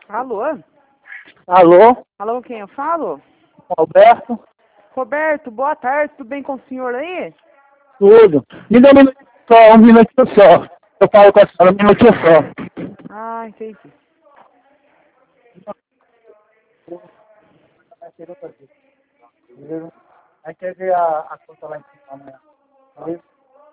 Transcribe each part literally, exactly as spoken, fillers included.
Alô? Alô, Alô, quem eu falo? Alberto, Roberto, boa tarde, tudo bem com o senhor aí? tudo. Me dá um minuto só, um minutinho só. Eu falo com a senhora, um minutinho só. Ah, entendi. Aí quer ver a, a conta lá em cima amanhã.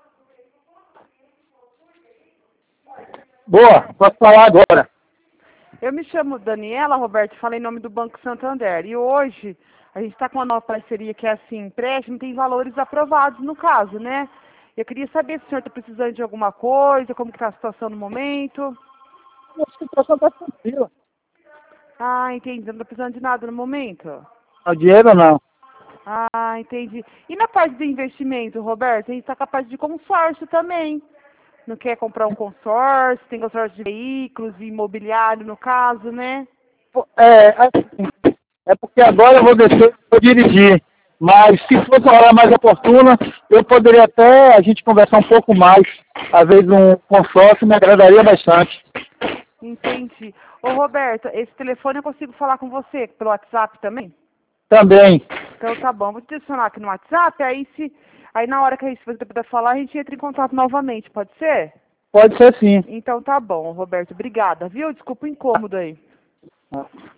Boa, posso falar agora. Eu me chamo Daniela, Roberto, falei em nome do Banco Santander. E hoje a gente está com uma nova parceria que é assim, empréstimo, tem valores aprovados no caso, né? Eu queria saber se o senhor está precisando de alguma coisa, como está a situação no momento. A situação está tranquila. Ah, entendi, não está precisando de nada no momento. O dinheiro não. Ah, entendi. E na parte do investimento, Roberto, a gente está capaz de consórcio também. Não quer comprar um consórcio, tem consórcio de veículos, imobiliário no caso, né? É, assim, é porque agora eu vou descer, vou dirigir. Mas se fosse uma hora mais oportuna, eu poderia até a gente conversar um pouco mais. Às vezes um consórcio me agradaria bastante. Entendi. Ô, Roberto, esse telefone eu consigo falar com você pelo WhatsApp também? Também. Então tá bom, vou te adicionar aqui no WhatsApp, aí se aí na hora que a gente você puder falar, a gente entra em contato novamente, pode ser? Pode ser sim. Então tá bom, Roberto, obrigada, viu? Desculpa o incômodo aí. Ah.